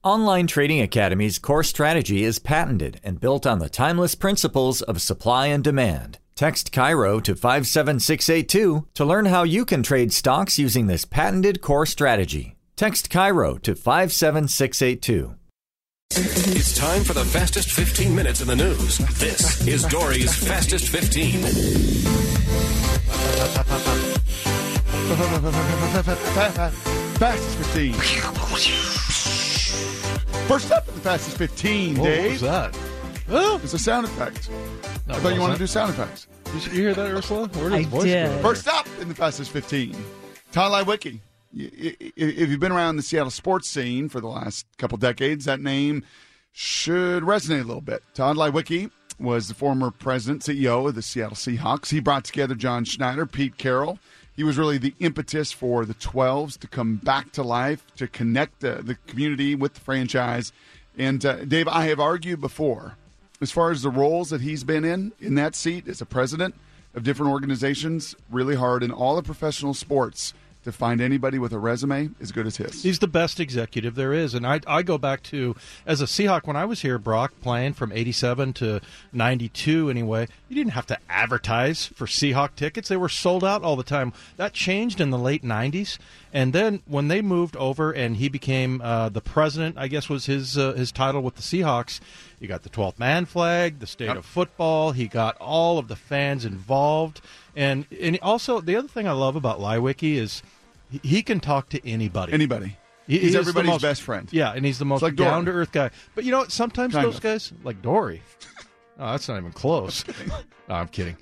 Online Trading Academy's core strategy is patented and built on the timeless principles of supply and demand. Text Cairo to 57682 to learn how you can trade stocks using this patented core strategy. Text Cairo to 57682. It's time for the fastest 15 minutes in the news. This is Dory's Fastest 15. Fastest 15. First up in the Fastest 15, Dave. What was that? It's a sound effect. No, I thought you wanted to do sound effects. Did you hear that, Ursula? Where did I his voice did. go? First up in the Fastest 15, Todd Leiweke. If you've been around the Seattle sports scene for the last couple decades, that name should resonate a little bit. Todd Leiweke was the former president, CEO of the Seattle Seahawks. He brought together John Schneider, Pete Carroll. He was really the impetus for the 12s to come back to life, to connect the community with the franchise. And, Dave, I have argued before, as far as the roles that he's been in that seat as a president of different organizations, really hard in all the professional sports to find anybody with a resume as good as his. He's the best executive there is. And I go back to, as a Seahawk, when I was here, Brock, playing from 87 to 92 anyway, you didn't have to advertise for Seahawk tickets. They were sold out all the time. That changed in the late 90s. And then when they moved over and he became the president, I guess was his title with the Seahawks, you got the 12th man flag, the state of football. He got all of the fans involved. And also, the other thing I love about Leiweke is he can talk to anybody. Anybody. He's everybody's best friend. Yeah, and he's the most like down-to-earth guy. But you know what? Sometimes Kind those of. guys, like Dory. Oh, that's not even close. No, I'm kidding.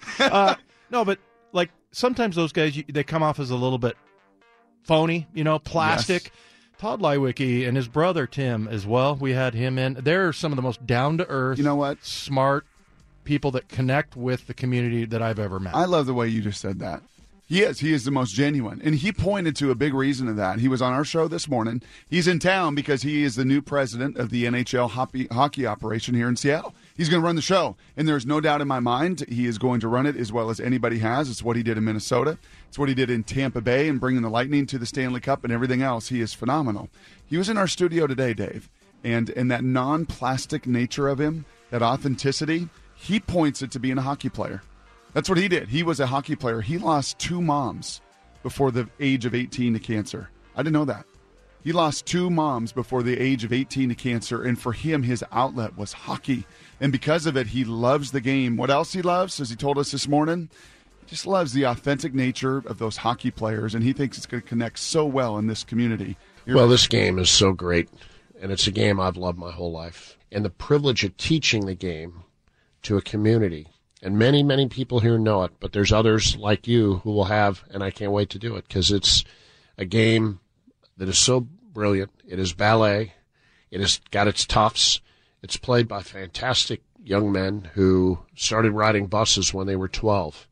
No, but like sometimes those guys, they come off as a little bit phony, plastic. Yes. Todd Leiweke and his brother Tim as well. We had him in. They're some of the most down-to-earth, You know what? smart people that connect with the community that I've ever met. I love the way you just said that. He is the most genuine. And he pointed to a big reason of that. He was on our show this morning. He's in town because he is the new president of the NHL hockey operation here in Seattle. He's going to run the show. And there's no doubt in my mind he is going to run it as well as anybody has. It's what he did in Minnesota. It's what he did in Tampa Bay and bringing the Lightning to the Stanley Cup and everything else. He is phenomenal. He was in our studio today, Dave. And that non-plastic nature of him, that authenticity, he points it to being a hockey player. That's what he did. He was a hockey player. He lost 2 moms before the age of 18 to cancer. I didn't know that. He lost 2 moms before the age of 18 to cancer, and for him, his outlet was hockey. And because of it, he loves the game. What else he loves, as he told us this morning, he just loves the authentic nature of those hockey players, and he thinks it's going to connect so well in this community. Well, this game is so great, and it's a game I've loved my whole life. And the privilege of teaching the game to a community. And many, many people here know it, but there's others like you who will have, and I can't wait to do it because it's a game that is so brilliant. It is ballet. It has got its toughs. It's played by fantastic young men who started riding buses when they were 12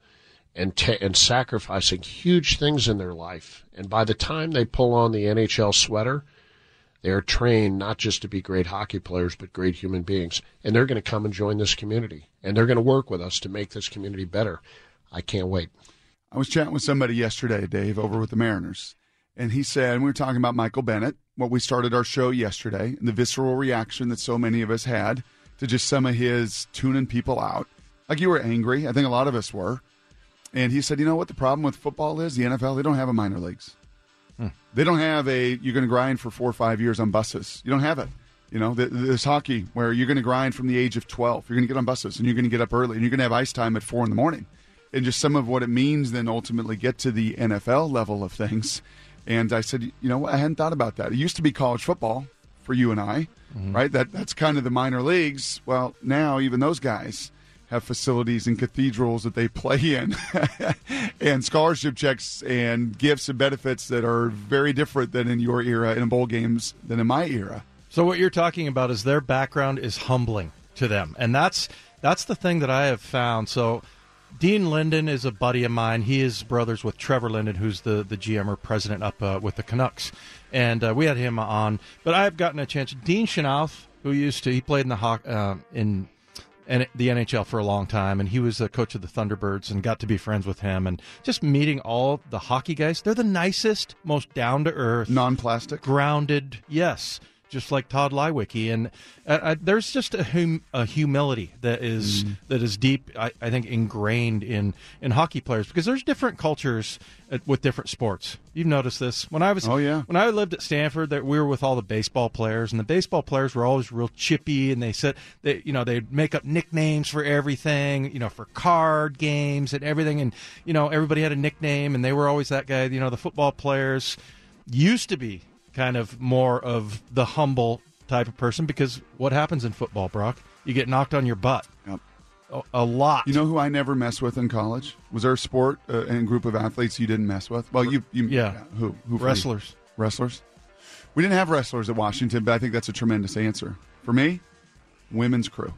and sacrificing huge things in their life. And by the time they pull on the NHL sweater, they are trained not just to be great hockey players, but great human beings. And they're going to come and join this community. And they're going to work with us to make this community better. I can't wait. I was chatting with somebody yesterday, Dave, over with the Mariners. And he said, and we were talking about Michael Bennett, what we started our show yesterday, and the visceral reaction that so many of us had to just some of his tuning people out. Like you were angry. I think a lot of us were. And he said, you know what the problem with football is? The NFL, they don't have a minor leagues. They don't have you're going to grind for 4 or 5 years on buses. You don't have it. This hockey where you're going to grind from the age of 12. You're going to get on buses, and you're going to get up early, and you're going to have ice time at 4 in the morning. And just some of what it means then ultimately get to the NFL level of things. And I said, I hadn't thought about that. It used to be college football for you and I, right? That's kind of the minor leagues. Well, now even those guys have facilities and cathedrals that they play in and scholarship checks and gifts and benefits that are very different than in your era in bowl games than in my era. So what you're talking about is their background is humbling to them. And that's the thing that I have found. So Dean Linden is a buddy of mine. He is brothers with Trevor Linden, who's the GM or president up with the Canucks. And we had him on. But I've gotten a chance. Dean Chenoweth, who he played in the NHL for a long time, and he was a coach of the Thunderbirds and got to be friends with him. And just meeting all the hockey guys, they're the nicest, most down-to-earth. Non-plastic? Grounded, yes. just like Todd Leiweke. And there's just a humility that is deep, I think, ingrained in hockey players, because there's different cultures with different sports. You've noticed this. When I lived at Stanford, we were with all the baseball players, and the baseball players were always real chippy, and they'd make up nicknames for everything, for card games and everything, and everybody had a nickname, and they were always that guy. The football players used to be kind of more of the humble type of person, because what happens in football, Brock? You get knocked on your butt. Yep. A lot. You know who I never messed with in college? Was there a sport and group of athletes you didn't mess with? Well, who? Wrestlers. Wrestlers? We didn't have wrestlers at Washington, but I think that's a tremendous answer. For me, women's crew.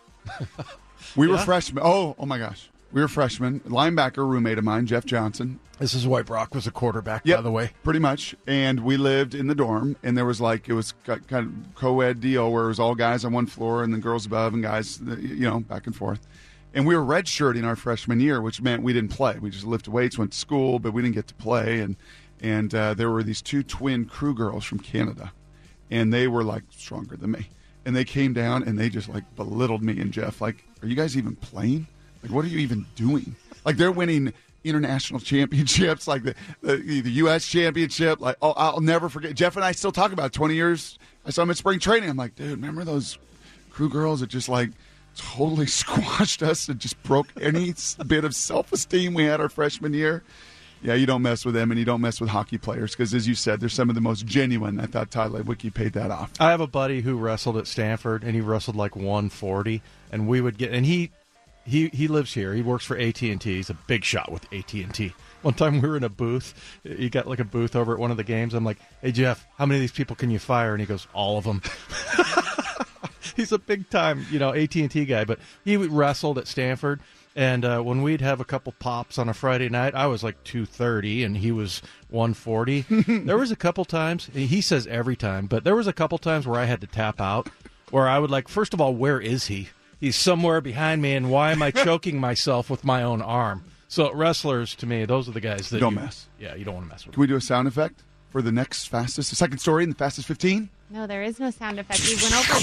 We were freshmen. Oh my gosh. We were freshmen. Linebacker roommate of mine, Jeff Johnson. This is why Brock was a quarterback, by the way. Pretty much. And we lived in the dorm, and there was it was kind of co-ed deal where it was all guys on one floor and then girls above and guys, back and forth. And we were redshirting our freshman year, which meant we didn't play. We just lifted weights, went to school, but we didn't get to play. And there were these two twin crew girls from Canada, and they were stronger than me. And they came down and they just belittled me and Jeff. Are you guys even playing? What are you even doing? They're winning international championships, the U.S. championship. I'll never forget. Jeff and I still talk about it. 20 years. I saw him at spring training. I'm like, dude, remember those crew girls that just totally squashed us and just broke any bit of self-esteem we had our freshman year? Yeah, you don't mess with them, and you don't mess with hockey players, because, as you said, they're some of the most genuine. I thought Todd Leiweke paid that off. I have a buddy who wrestled at Stanford, and he wrestled 140, and we would get, and he lives here. He works for AT&T. He's a big shot with AT&T. One time we were in a booth. He got a booth over at one of the games. I'm like, hey, Jeff, how many of these people can you fire? And he goes, all of them. He's a big-time, AT&T guy. But he wrestled at Stanford. And when we'd have a couple pops on a Friday night, I was 230 and he was 140. There was a couple times, he says every time, but there was a couple times where I had to tap out, where I would first of all, where is he? He's somewhere behind me, and why am I choking myself with my own arm? So wrestlers, to me, those are the guys that don't mess. Yeah, you don't want to mess with. Can we do a sound effect for the next the second story in the fastest 15? No, there is no sound effect. We went over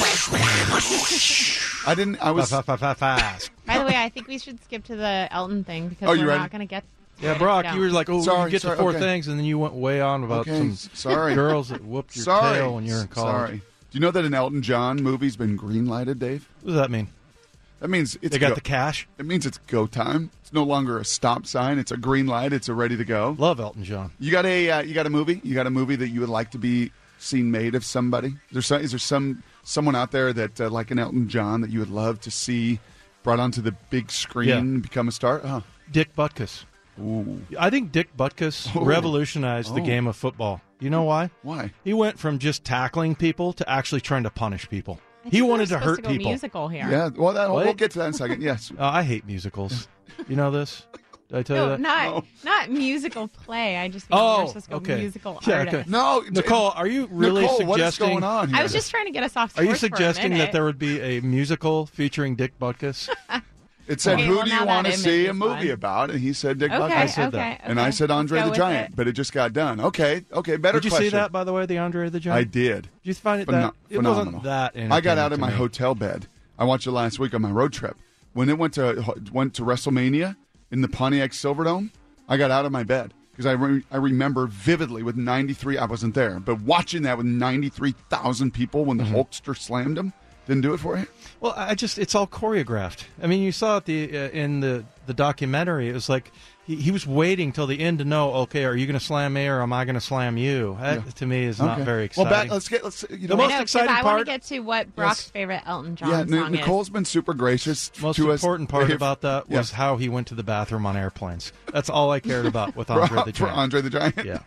this. I was fast. By the way, I think we should skip to the Elton thing, because we're not going to get. Yeah, Brock, you were sorry, you get to four things, and then you went way on about some girls that whooped your tail when you were in college. Sorry. Do you know that an Elton John movie's been green-lighted, Dave? What does that mean? That means they got the cash? It means it's go time. It's no longer a stop sign. It's a green light. It's a ready to go. Love Elton John. You got a movie? You got a movie that you would like to be seen made of somebody? Is there someone out there that like an Elton John that you would love to see brought onto the big screen and become a star? Oh. Dick Butkus. Ooh. I think Dick Butkus revolutionized the game of football. You know why? Why? He went from just tackling people to actually trying to punish people. He wanted to hurt people. Musical here. Yeah, well, we'll get to that in a second. Yes. I hate musicals. You know this? Did I tell you that? Not musical play. I just think we're supposed to go musical artist. Okay. No, Nicole, are you really suggesting? What is going on here? I was just trying to get us off. Are you suggesting that there would be a musical featuring Dick Butkus? It said, who do you want to see a movie about? And he said Dick Butkus. I said that. And I said Andre the Giant, but it just got done. Okay, better question. Did you see that, by the way, the Andre the Giant? I did. Did you find it that? It wasn't that entertaining. I got out of my hotel bed. I watched it last week on my road trip. When it went to WrestleMania in the Pontiac Silverdome, I got out of my bed. Because I remember vividly with 93, I wasn't there, but watching that with 93,000 people when the Hulkster slammed him. Didn't do it for you? Well, it's all choreographed. I mean, you saw it in the documentary. It was like he was waiting till the end to know, okay, are you going to slam me or am I going to slam you? That, to me, is not very exciting. Well, let's the most exciting part. I want to get to what Brock's favorite Elton John song is. Nicole's been super gracious Most to us. Most important part about that was how he went to the bathroom on airplanes. That's all I cared about with Andre the Giant. For Andre the Giant? Yeah.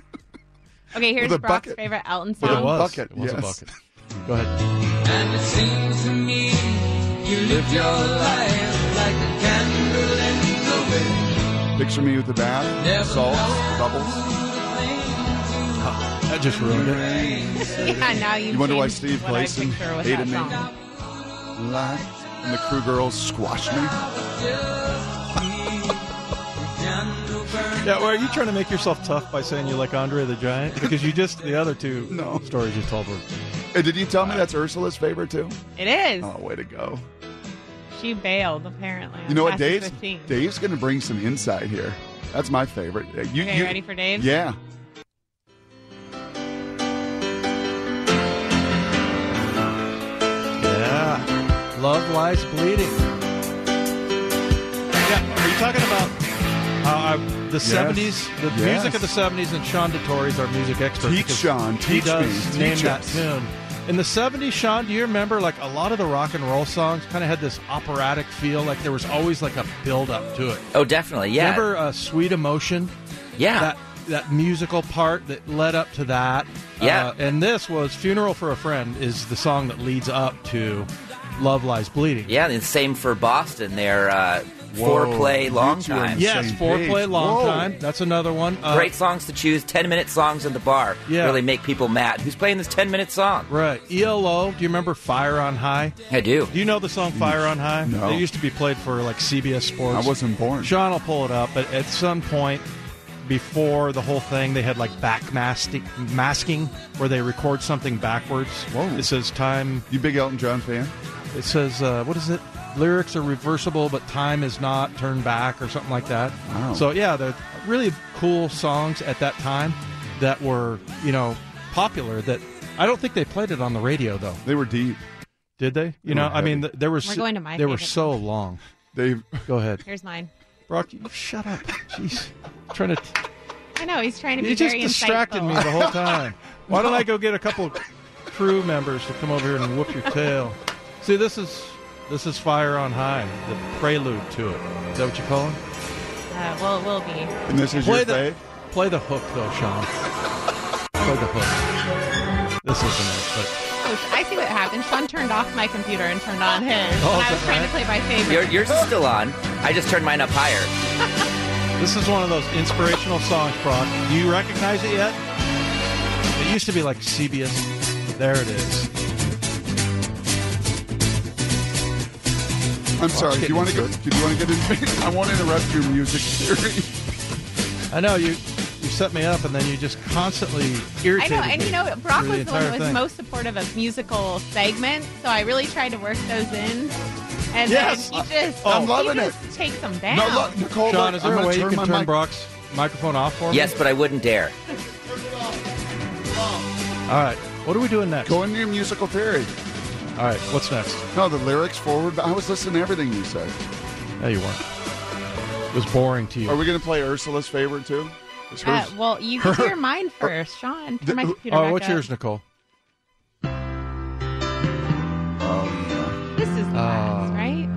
Okay, here's Brock's favorite Elton song. It was a bucket. Go ahead. And it seems to me you live your life like a candle in the wind. Picture me with the bath, salts, bubbles. That just ruined it. Yeah, now you wonder why Steve Clayson hated me? Song. And the crew girls squashed me. Yeah, well, are you trying to make yourself tough by saying you like Andre the Giant? Because the other two stories you told were Hey, did you tell me that's Ursula's favorite too? It is. Oh, way to go. She bailed, apparently. You know what, Dave's Dave's going to bring some insight here. That's my favorite. You ready for Dave? Yeah. Yeah. Love Lies Bleeding. Yeah, are you talking about the 70s, the music of the 70s, and Sean DeTore is our music expert. Teach Sean, he does name that us. tune. In the 70s, Sean, do you remember, like, a lot of the rock and roll songs kind of had this operatic feel, like there was always, like, a build-up to it? Oh, definitely, yeah. Remember Sweet Emotion? Yeah. That musical part that led up to that. Yeah. And this was Funeral for a Friend is the song that leads up to Love Lies Bleeding. Yeah, and same for Boston. They're Foreplay Long Time. Yes, Foreplay Long Time. That's another one. Great songs to choose. 10-minute songs in the bar. Yeah. Really make people mad. Who's playing this 10-minute song? Right. ELO, do you remember Fire on High? I do. Do you know the song Fire on High? No. It used to be played for, like, CBS Sports. I wasn't born. Sean will pull it up, but at some point before the whole thing, they had, like, masking where they record something backwards. Whoa. It says time... You big Elton John fan? It says, what is it? Lyrics are reversible, but time is not. Turn back or something like that. Wow. So, yeah, they're really cool songs at that time that were, popular. That I don't think they played it on the radio, though. They were deep. Did they? I mean, they were We're going to my they were favorite so one. long. Dave, go ahead. Here's mine. Brock, you shut up. Jeez. Trying to... I know, he's trying to be You just very distracted insightful. me the whole time. Why don't I go get a couple crew members to come over here and whoop your tail? See, this is Fire on High, the prelude to it. Is that what you call it? Well, it will be. and this is your fave? Play the hook, though, Sean. Play the hook. This isn't it, but... Coach, I see what happened. Sean turned off my computer and turned on his. Oh, I is was that trying right? to play my favorite. Yours is still on. I just turned mine up higher. This is one of those inspirational songs, Brock. Do you recognize it yet? It used to be like CBS. There it is. I'm sorry. Do you want to go? Do you want to get in? I won't interrupt your music theory. I know you set me up, and then you just constantly irritate me. I know, and Brock through was the one that was entire thing. most supportive of musical segments, so I really tried to work those in. And Yes. then he just, I'm loving it. takes them down. No, look, Nicole. Sean, look, is there I'm a gonna way you can my turn mic- Brock's microphone off for me? Yes, but I wouldn't dare. All right. What are we doing next? Go into your musical theory. All right. What's next? No, the lyrics forward. I was listening to everything you said. No, you weren't. It was boring to you. Are we going to play Ursula's favorite too? Is hers- Well, you can hear mine first, Sean. Turn my computer back what's up. yours, Nicole? Oh, yeah. This is the last, right?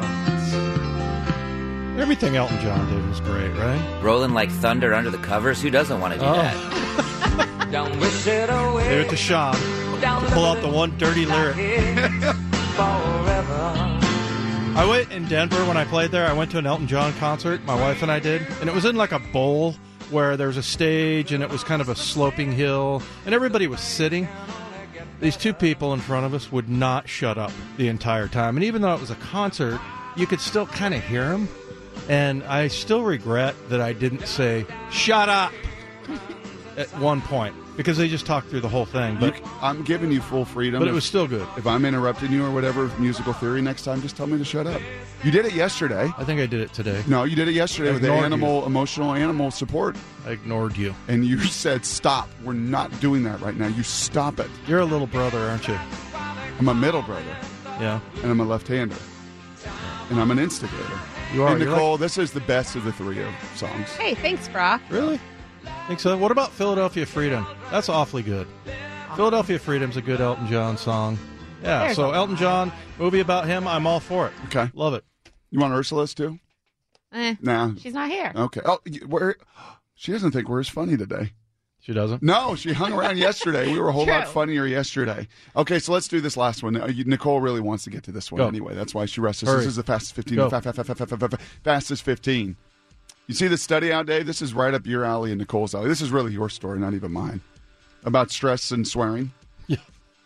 Everything Elton John did was great, right? Rolling like thunder under the covers. Who doesn't want to do that? Don't wish it away. Leave it to Sean to pull out the one dirty lyric. Forever. I went in Denver when I played there. I went to an Elton John concert, my wife and I did, and it was in like a bowl where there was a stage and it was kind of a sloping hill, and everybody was sitting. These two people in front of us would not shut up the entire time, and even though it was a concert, you could still kind of hear them, and I still regret that I didn't say, "Shut up!" at one point, because they just talked through the whole thing, but I'm giving you full freedom. it was still good. If I'm interrupting you or whatever musical theory next time, just tell me to shut up. You did it yesterday. I think I did it today. No, you did it yesterday with the Ignored emotional animal support. I ignored you. And you said, stop. We're not doing that right now. You stop it. You're a little brother, aren't you? I'm a middle brother, Yeah. and I'm a left-hander. And I'm an instigator. You are. And You're Nicole, this is the best of the three songs. Hey, thanks, Brock. Really? Think so? What about Philadelphia Freedom? That's awfully good. Philadelphia Freedom's a good Elton John song. Yeah, There's so Elton Elton John, movie about him, I'm all for it. Okay. Love it. You want Ursula's too? Nah. She's not here. Okay. Oh, where? She doesn't think we're as funny today. She doesn't? No, she hung around yesterday. We were a whole lot True. funnier yesterday. Okay, so let's do this last one. Nicole really wants to get to this one Go. anyway. That's why she rested. Hurry. This is the fastest 15. Go. Fastest 15. You see the study out, Dave? This is right up your alley and Nicole's alley. This is really your story, not even mine. About stress and swearing. Yeah.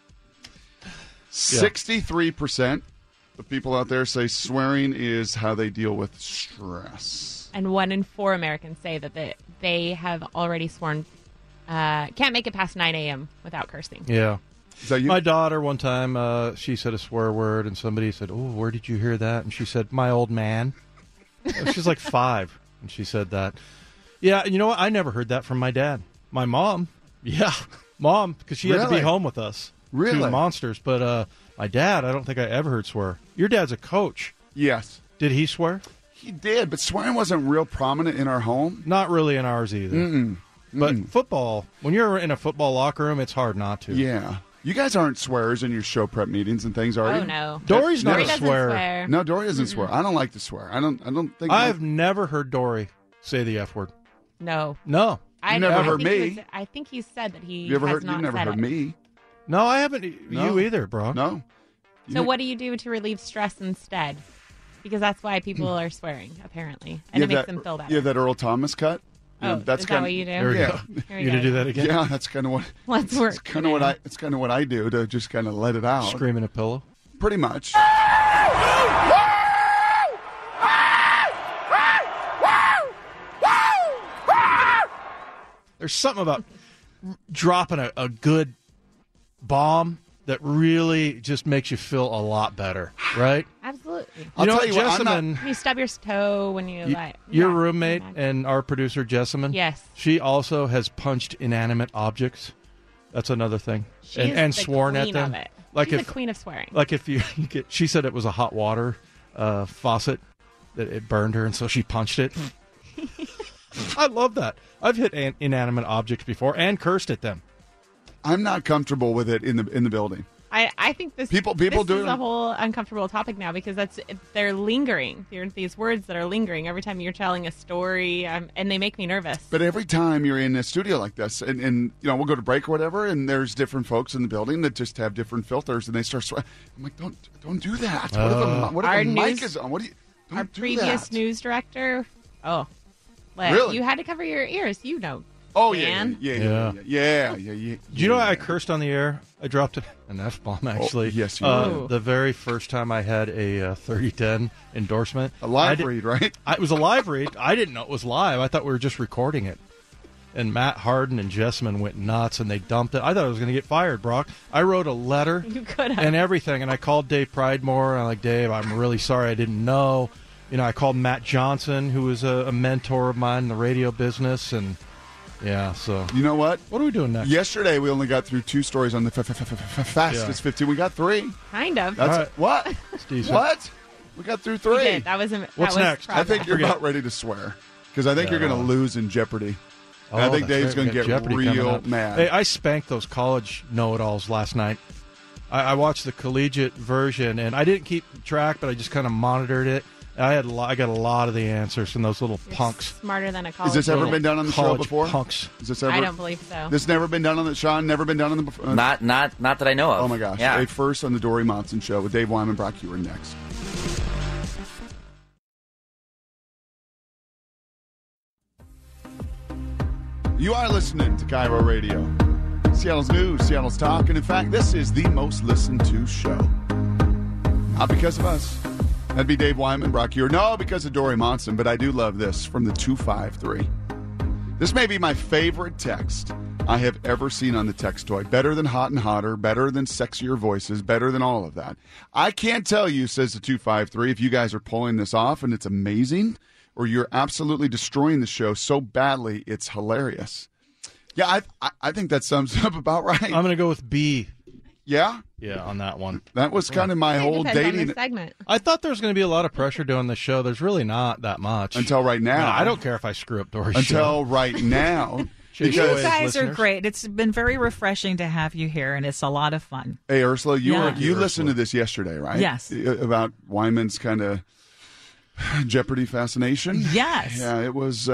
63% of people out there say swearing is how they deal with stress. And 1 in 4 Americans say that they have already sworn, can't make it past 9 a.m. without cursing. Yeah. Is that you? My daughter, one time, she said a swear word, and somebody said, "Oh, where did you hear that?" And she said, "My old man." She's like 5, and she said that. Yeah, and you know what? I never heard that from my dad. My mom, Mom, because she had to be Really? home with us. Really? Two monsters. But my dad, I don't think I ever heard swear. Your dad's a coach. Yes. Did he swear? He did, but swearing wasn't real prominent in our home. Not really in ours either. But football, when you're in a football locker room, it's hard not to. Yeah. You guys aren't swearers in your show prep meetings and things, are you? Oh, no. Dory's not Dory a doesn't swearer. swear. No, Dory doesn't swear. I don't like to swear. I don't think I've never heard Dory say the F word. No. No. I never I heard think me. I think he said that he you ever has heard not you never said heard it. me. No, I haven't. No. You either, bro. No. So what do you do to relieve stress instead? Because that's why people are swearing, apparently. And it makes them feel better. You have that Earl Thomas cut? Oh, that's is that what you do? There we Yeah. go. Here we You go. to do that again? Yeah, that's kind of what. Let's work. It's kind of what I. It's kind of what I do to just kind of let it out. Screaming a pillow. Pretty much. There's something about dropping a good bomb that really just makes you feel a lot better, right? Absolutely. I'll you know tell what, you what, I'm not- Jessamine, You stub your toe when you like. your yeah, roommate imagine. and our producer, Jessamine, Yes. she also has punched inanimate objects. That's another thing. She is and the sworn at queen them. Of it. Like She's if the queen of swearing. Like if you get, she said it was a hot water faucet that it burned her, and so she punched it. I love that. I've hit inanimate objects before and cursed at them. I'm not comfortable with it in the building. I think this People this do is it. a whole uncomfortable topic now because they're lingering. There are these words that are lingering every time you're telling a story, and they make me nervous. But every time you're in a studio like this, and you know we'll go to break or whatever, and there's different folks in the building that just have different filters, and they start swearing. I'm like, don't do that. What if Our a mic news- is on? What do you? Don't Our do previous that. news director, Really? you had to cover your ears. You know. Oh Dan. yeah. Do you know I cursed on the air? I dropped an F-bomb, actually. yes, you did. The very first time I had a 3010 endorsement. A live read, right? It was a live read. I didn't know it was live. I thought we were just recording it. And Matt Harden and Jessamine went nuts, and they dumped it. I thought I was going to get fired, Brock. I wrote a letter You could have. and everything, and I called Dave Pridemore, and I'm like, Dave, I'm really sorry I didn't know. You know, I called Matt Johnson, who was a mentor of mine in the radio business, and yeah, so. You know what? What are we doing next? Yesterday we only got through 2 stories on the fastest 15. We got 3. Kind of. That's All right. what? It's decent. What? We got through We 3. did. That was What's that was next? I think you're Forget. about ready to swear because I think Yeah, you're going to well. lose in Jeopardy. And I Oh, think that's Dave's right. going to We got get Jeopardy coming real up. mad. Hey, I spanked those college know-it-alls last night. I watched the collegiate version, and I didn't keep track, but I just kind of monitored it. I got a lot of the answers from those little You're punks. Smarter than a college. Has this ever student. been done on the show College before? punks. Is this ever? I don't believe so. This never been done on the Sean. Never been done on the. Not that I know of. Oh my gosh! Yeah. Dave first on the Dory Monson show with Dave Wyman. Brock, you were next. You are listening to Cairo Radio, Seattle's news, Seattle's talk, and in fact, this is the most listened to show. Not because of us. That'd be Dave Wyman, Brock Ewer. No, because of Dory Monson, but I do love this from the 253. This may be my favorite text I have ever seen on the text toy. Better than Hot and Hotter, better than Sexier Voices, better than all of that. I can't tell you, says the 253, if you guys are pulling this off and it's amazing, or you're absolutely destroying the show so badly it's hilarious. Yeah, I think that sums up about right. I'm going to go with B. Yeah? Yeah, on that one. That was kind of my It whole depends on dating the segment. I thought there was going to be a lot of pressure doing this show. There's really not that much. until right now. I don't care if I screw up Dory's show. Until right now. Should You Because- guys are listeners. great. It's been very refreshing to have you here, and it's a lot of fun. Hey, Ursula, Yeah. you listened to this yesterday, right? Yes. About Wyman's kind of Jeopardy fascination? Yes. Yeah, it was,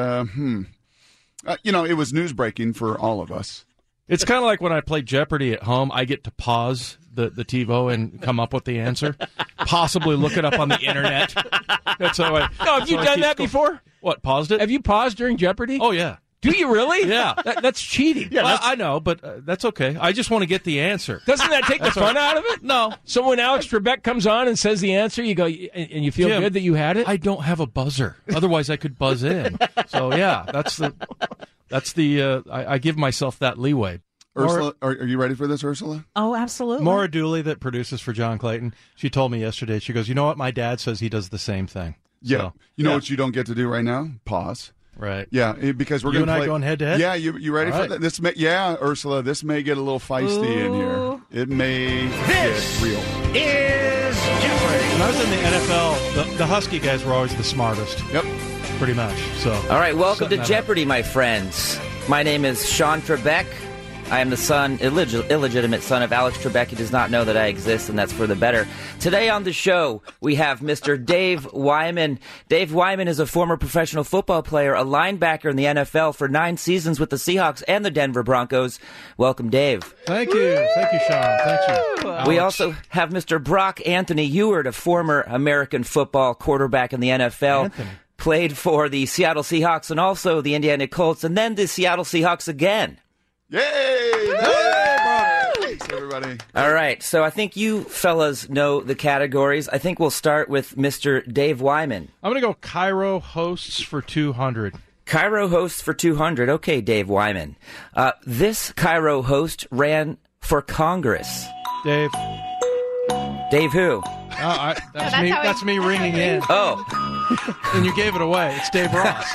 it was news breaking for all of us. It's kind of like when I play Jeopardy at home. I get to pause the TiVo and come up with the answer. Possibly look it up on the internet. That's how I. No, have you done that before? What, paused it? Have you paused during Jeopardy? Oh, yeah. Do you really? Yeah. That's cheating. Yeah, well, I know, but that's okay. I just want to get the answer. Doesn't that take the fun out of it? No. So when Alex Trebek comes on and says the answer, you go, and you feel Jim, good that you had it? I don't have a buzzer. Otherwise, I could buzz in. So, yeah, I give myself that leeway. Ursula, are you ready for this, Ursula? Oh, absolutely. Maura Dooley, that produces for John Clayton, she told me yesterday, she goes, you know what? My dad says he does the same thing. Yeah. So, you know what you don't get to do right now? Pause. Right. Yeah, because we're you going to and play. I going head to head? Yeah, you ready All for right. that? This may, Ursula, this may get a little feisty in here. It may This get real. is Jeopardy! When I was in the NFL, the Husky guys were always the smartest. Yep. Pretty much. So. All right, welcome to Setting that Jeopardy, my friends. My name is Sean Trebek. I am the illegitimate son of Alex Trebek. He does not know that I exist, and that's for the better. Today on the show, we have Mr. Dave Wyman. Dave Wyman is a former professional football player, a linebacker in the NFL for 9 seasons with the Seahawks and the Denver Broncos. Welcome, Dave. Thank you. Thank you, Sean. Thank you. We Alex. also have Mr. Brock Anthony Ewert, a former American football quarterback in the NFL. Anthony. Played for the Seattle Seahawks and also the Indiana Colts, and then the Seattle Seahawks again. Yay! Thanks, everybody. All right, so I think you fellas know the categories. I think we'll start with Mr. Dave Wyman. I'm going to go Cairo hosts for 200. Cairo hosts for 200. Okay, Dave Wyman. This Cairo host ran for Congress. Dave. Dave who? That's me ringing in. Oh. And you gave it away. It's Dave Ross.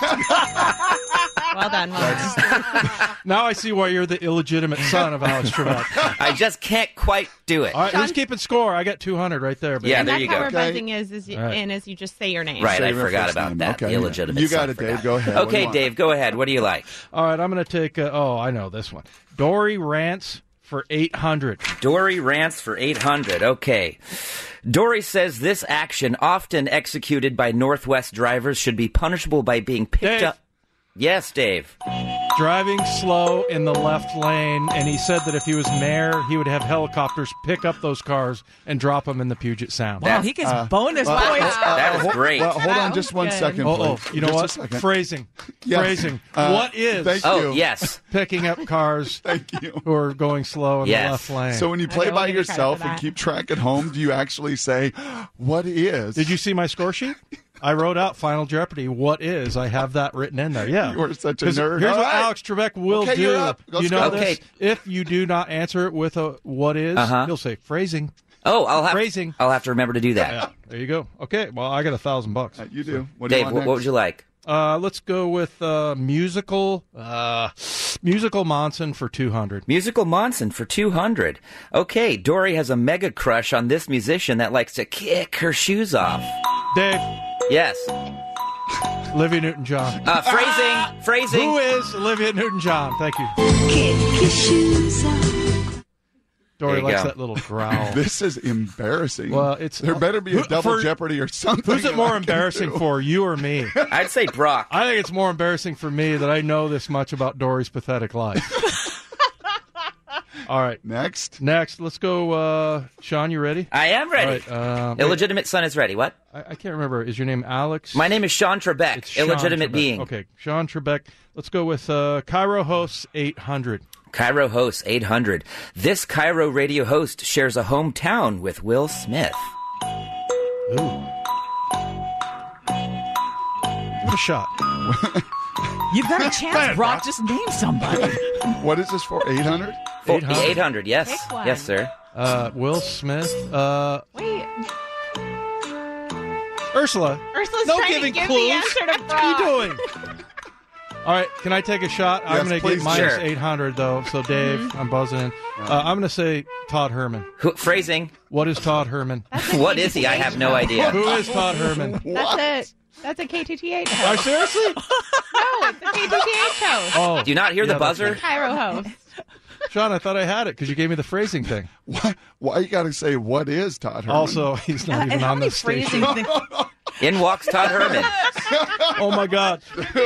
Well done. Now I see why you're the illegitimate son of Alex Trebek. I just can't quite do it. All right, who's keeping score? I got 200 right there. Baby. Yeah, And there that's you how go. we're buzzing is Right. in as you just say your name. Right, Say I your forgot first about name. that. Okay. The illegitimate You son got it, forgot. Dave. Go ahead. What do Okay, you want? Dave, go ahead. What do you like? All right, I'm going to take, I know this one. Dory Rants for 800. Dory rants for 800. Okay. Dory says this action, often executed by Northwest drivers, should be punishable by being picked Dave. up. Yes, Dave. Driving slow in the left lane, and he said that if he was mayor, he would have helicopters pick up those cars and drop them in the Puget Sound. Wow, he gets bonus points. That is great. Well, hold on just one Good. second, Oh, please. you know Just what? a second. Phrasing. Yeah. Phrasing. What is Thank Oh, you. yes. picking up cars Thank you. who are going slow in Yes. the left lane? So when you play Okay, we'll by give you credit yourself for and that. keep track at home, do you actually say, what is? Did you see my score sheet? I wrote out Final Jeopardy. What is? I have that written in there. Yeah. You are such a 'Cause nerd. Here's All what right. Alex Trebek will Okay, do. you're up. Let's You know go. this? Okay. If you do not answer it with a what is, he'll say phrasing. Oh, Phrasing. I'll have to remember to do that. Yeah, there you go. Okay, well, I got $1,000. You do. What do you Dave, want what would you like? Let's go with musical Monson for 200. Musical Monson for 200. Okay, Dory has a mega crush on this musician that likes to kick her shoes off. Dave, Yes. Olivia Newton-John. Phrasing. Who is Olivia Newton-John? Thank you. Dory There you likes go. that little growl. This is embarrassing. Well, it's there better be a double for- jeopardy or something. Who's it that more I can embarrassing do. for, you or me? I'd say Brock. I think it's more embarrassing for me that I know this much about Dory's pathetic life. All right. Next. Let's go. Sean, you ready? I am ready. All right. Wait, Illegitimate son is ready. What? I can't remember. Is your name Alex? My name is Sean Trebek. It's Sean Illegitimate Trebek. being. Okay, Sean Trebek. Let's go with Cairo hosts 800. Cairo hosts 800. This Cairo radio host shares a hometown with Will Smith. Ooh. Give it a shot. You've got a chance, Brock. Just name somebody. What is this for? 800? 800, yes. Pick one. Yes, sir. Will Smith. Wait. Ursula. Ursula's No trying giving to give clues. the answer to What are Brock. you doing? All right, can I take a shot? I'm Yes, going to please get minus Sure. 800, though. So, Dave, I'm buzzing in. I'm going to say Todd Herman. Phrasing. What is Todd Herman? What is he? I have no idea. Who is Todd Herman? That's a KTTH Oh, host. seriously? No, it's a KTTH host. Oh, Do you not hear the yeah, that's buzzer? right. Cairo host. Sean, I thought I had it because you gave me the phrasing thing. Why you got to say what is Todd Herman? Also, he's not even And how on many this station. phrasing things? In walks Todd Herman. Oh, my God.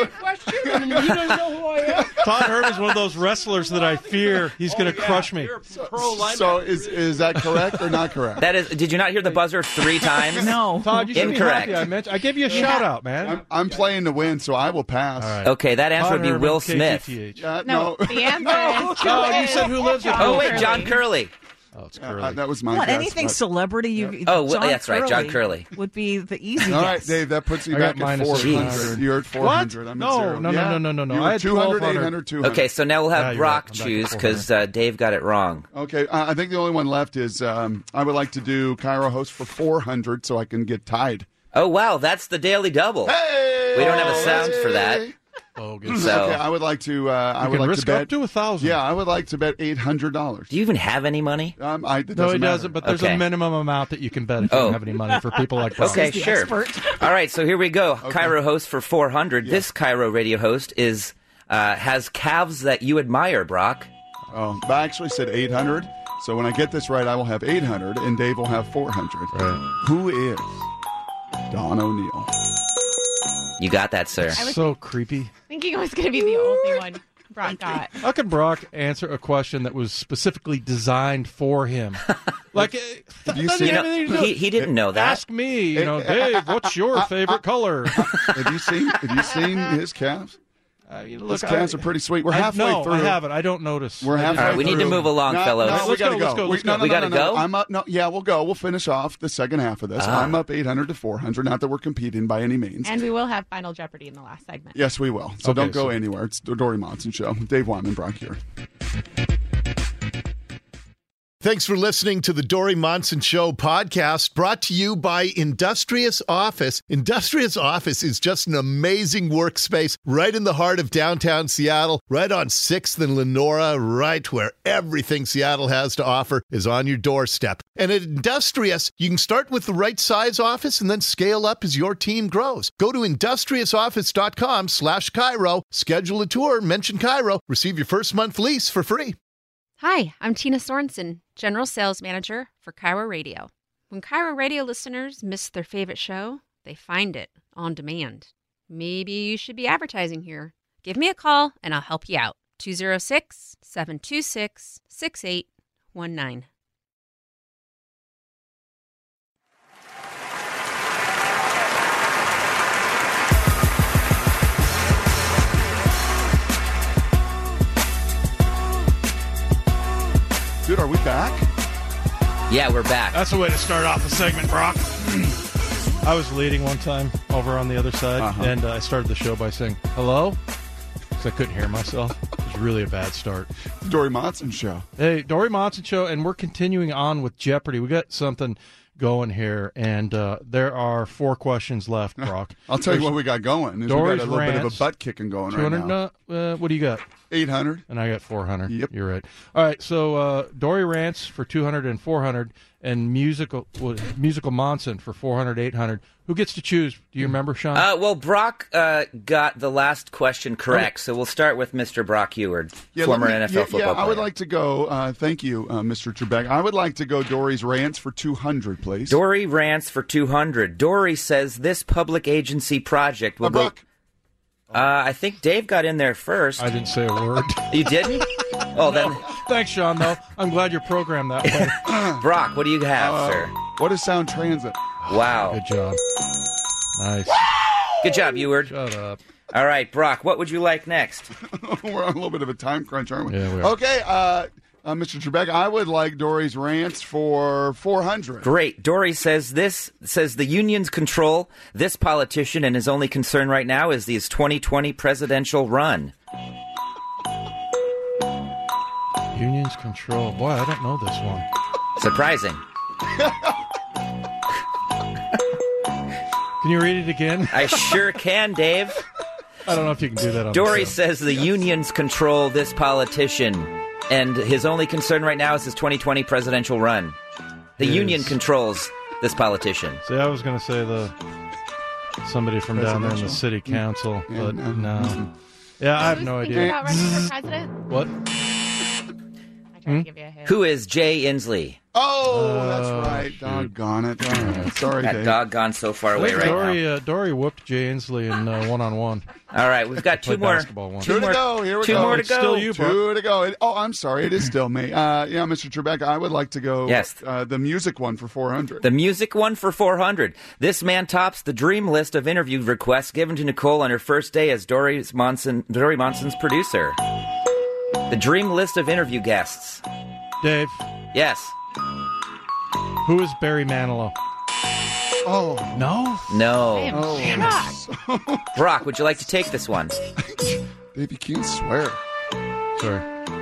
Todd Herman's one of those wrestlers that I fear he's going to crush me. So is that correct or not correct? That is. Did you not hear the buzzer 3 times? No. Todd, you should Incorrect. be happy I gave you a shout-out, man. I'm playing to win, so I will pass. All right. Okay, that answer Todd would be Herman, Will Smith. KTTH. No, the answer is Oh, you said who lives with Oh, Will wait, John Curley. Oh, it's Curly. That was my What, guess. anything but- celebrity? Oh, well, John that's right, John Curley. would be the easy All guess. right, Dave, that puts you I back got at minus 400. 800. You're at 400. I'm at No, 0. no, Yeah. no. You I were had 200, 1,200. 800, 200. Okay, so now we'll Yeah, have you're right. Brock I'm back choose at because Dave got it wrong. Okay, I think the only one left is I would like to do Cairo host for 400 so I can get tied. Oh, wow, that's the Daily Double. Hey! We don't have a sound for that. Oh, good. So, Okay, I would like to. I You would can like risk to bet up to 1,000. Yeah, I would like to bet $800. do you even have any money? It No, doesn't he matter. doesn't, but there's Okay. a minimum amount that you can bet if you Oh. don't have any money for people like Brock. Okay, the sure. expert. All right, so here we go. Cairo host for 400. This Cairo radio host is has calves that you admire, Brock. Oh, but I actually said 800. So when I get this right, I will have 800, and Dave will have 400. Right. Who is Don O'Neill? You got that, sir. So creepy. Thinking I was going to be the only one Brock got. How could Brock answer a question that was specifically designed for him? Like, Have you doesn't seen- have anything to do- He didn't know that. Ask me, Dave, what's your favorite color? Have you seen his calves? Look, His calves are pretty sweet. We're halfway no, through. I haven't. I don't notice. We're halfway All right, we need to through. move along, fellows. No, we Let's gotta go, let's go, let's go. We gotta go? I'm up. No, yeah, we'll go. We'll finish off the second half of this. I'm up 800 to 400. Not that we're competing by any means. And we will have Final Jeopardy in the last segment. Yes, we will. So Okay, don't go so- anywhere. It's the Dory Monson Show. Dave Wyman, Brock here. Thanks for listening to the Dory Monson Show podcast, brought to you by Industrious Office. Industrious Office is just an amazing workspace right in the heart of downtown Seattle, right on 6th and Lenora, right where everything Seattle has to offer is on your doorstep. And at Industrious, you can start with the right size office and then scale up as your team grows. Go to industriousoffice.com/Cairo, schedule a tour, mention Cairo, receive your first month lease for free. Hi, I'm Tina Sorensen, General Sales Manager for Cairo Radio. When Cairo Radio listeners miss their favorite show, they find it on demand. Maybe you should be advertising here. Give me a call and I'll help you out. 206-726-6819. Dude, are we back? Yeah, we're back. That's the way to start off the segment, Brock. I was leading one time over on the other side, and I started the show by saying, hello? Because I couldn't hear myself. It was really a bad start. Dory Monson Show. Hey, Dory Monson Show, and we're continuing on with Jeopardy. We got something going here, and there are 4 questions left, Brock. I'll tell you what we got going. Is we Dory's got a little bit of rants. a butt kicking going 200, right now. what do you got? 800. And I got 400. Yep. You're right. All right, so Dory rants for 200 and 400, and musical Monson for 400, 800. Who gets to choose? Do you remember, Sean? Well, Brock got the last question correct, so we'll start with Mr. Brock Eward, former NFL football player. I would like to go. Thank you, Mr. Trebek. I would like to go Dory's rants for 200, please. Dory rants for 200. Dory says this public agency project will go... Brock. I think Dave got in there first. I didn't say a word. You didn't? Oh, then... Thanks, Sean, though. I'm glad you're programmed that way. Brock, what do you have, sir? What is Sound Transit? Wow. Good job. Nice. Good job, Eward. Shut up. All right, Brock, what would you like next? We're on a little bit of a time crunch, aren't we? Yeah, we are. Okay, Mr. Trebek, I would like Dory's rants for 400. Great. Dory says the unions control this politician, and his only concern right now is his 2020 presidential run. Unions control. Boy, I don't know this one. Surprising. Can you read it again? I sure can, Dave. I don't know if you can do that on Dory the show. says the unions control this politician, and his only concern right now is his 2020 presidential run. The union controls this politician. See, I was going to say somebody from down there in the city council, but no. Yeah, I have no Thinking idea. about running for president? What? I tried to give you a hint. Who is Jay Inslee? Oh, that's right. Doggone it. All right. Sorry, That Dave. doggone so far away right now. Dory whooped Jay Inslee in one-on-one. All right, we've got two more. Two to go. Here we two go. more to It's go. Still you, two to go. Oh, I'm sorry. It is still me. Yeah, Mr. Trebek, I would like to go. Yes. The music one for 400. The music one for 400. This man tops the dream list of interview requests given to Nicole on her first day as Dory Monson's producer. The dream list of interview guests. Dave. Yes. Who is Barry Manilow? Oh. No? No. Damn it. Brock, would you like to take this one? Dave, you can't swear. Sorry.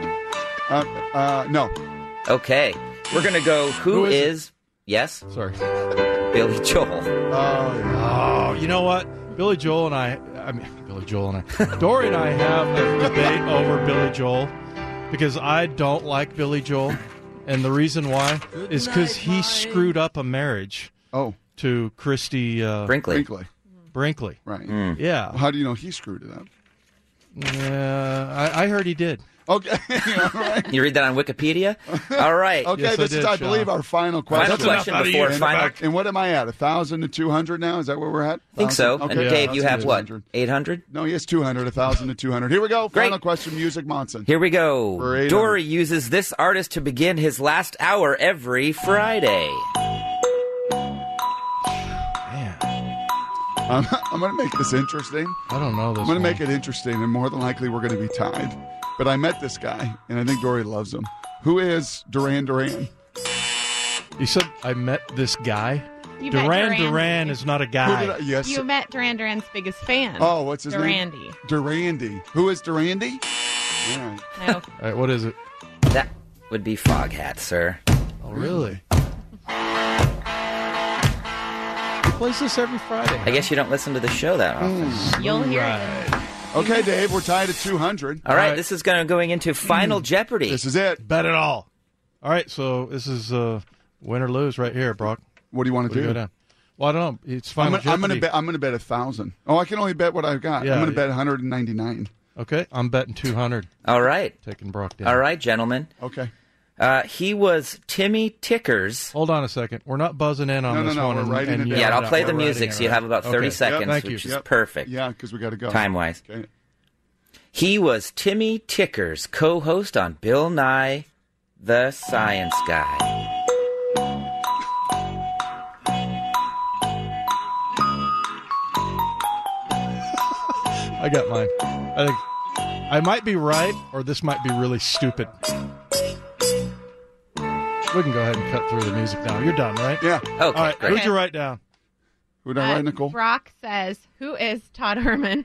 No. Okay. We're going to go, who is... Yes? Sorry. Billy Joel. Oh, you know what? Billy Joel and I... Dory and I have a debate over Billy Joel because I don't like Billy Joel. And the reason why is because he screwed up a marriage to Christy... Brinkley. Right. Yeah. Well, how do you know he screwed it up? I heard he did. Okay. All right. You read that on Wikipedia? All right. Okay, Yes, this is, I believe, our final question. Final question before final... And what am I at? 1,000 to 200 now? Is that where we're at? I think so. Okay. And Dave, you have what? 800? No, he has 200. 1,000 to 200. Here we go. Great. Final question, Music Monson. Here we go. For 800. Dory uses this artist to begin his last hour every Friday. I'm going to make this interesting. I don't know this I'm going to one. make it interesting, and more than likely we're going to be tied. But I met this guy, and I think Dory loves him. Who is Duran Duran? You said I met this guy? You met Duran Duran. Duran is not a guy. Yes. You met Duran Duran's biggest fan. Oh, what's his name? Durandy. Durandy. Who is Durandy? All right. No. All right, what is it? That would be Foghat, sir. Oh, really? He plays this every Friday. I guess you don't listen to the show that often. You'll hear it. Okay, Dave, we're tied at 200. All right, this is going into Final Jeopardy. This is it. Bet it all. All right, so this is win or lose right here, Brock. What do you want to do? Go down? Well, I don't know. It's Final Jeopardy. I'm going to bet 1,000. Oh, I can only bet what I've got. Yeah, I'm going to bet 199. Okay, I'm betting 200. All right. Taking Brock down. All right, gentlemen. Okay. He was Timmy Tickers. Hold on a second. We're not buzzing in on this one. We're writing it down. Yeah, I'll play the music, so you have about 30 seconds, Thank you. which is perfect. Yeah, because we got to go. Time-wise. Okay. He was Timmy Tickers, co-host on Bill Nye, the Science Guy. I got mine. I think I might be right, or this might be really stupid. We can go ahead and cut through the music now. You're done, right? Yeah. Okay, All right. great. Who'd you write down? Who did I write, Nicole? Brock says, who is Todd Herman?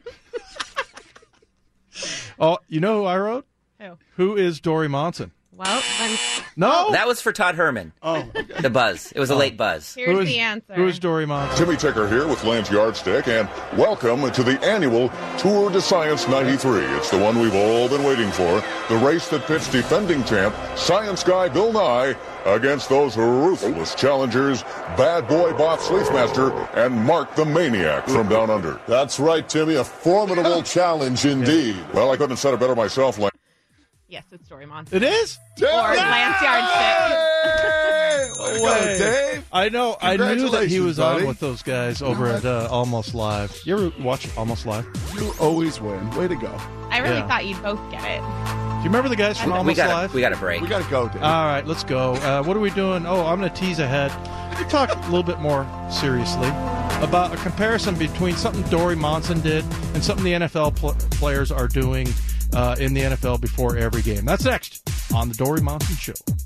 Oh, you know who I wrote? Who? Who is Dory Monson? Well, No. That was for Todd Herman. Oh, okay. The buzz. It was a late buzz. here's the answer. Who is Dory Monson? Timmy Ticker here with Lance Yardstick, and welcome to the annual Tour de Science 93. It's the one we've all been waiting for, the race that pits defending champ, Science Guy Bill Nye, against those ruthless challengers, Bad Boy Bob Sleefmaster and Mark the Maniac from Down Under. That's right, Timmy. A formidable challenge indeed. Well, I couldn't have said it better myself, Lance. Yes, it's Dory Monson. It is? Or Lance Yardstick. Way to go, Dave. I know. I knew that he was buddy. on with those guys over at Almost Live. You ever watch Almost Live? You always win. Way to go. I really Yeah. thought you'd both get it. Do you remember the guys from We Almost got Live? a break. We got to go, Dave. All right, let's go. What are we doing? Oh, I'm going to tease ahead. We talk a little bit more seriously about a comparison between something Dory Monson did and something the NFL players are doing in the NFL before every game. That's next on the Dory Monson Show.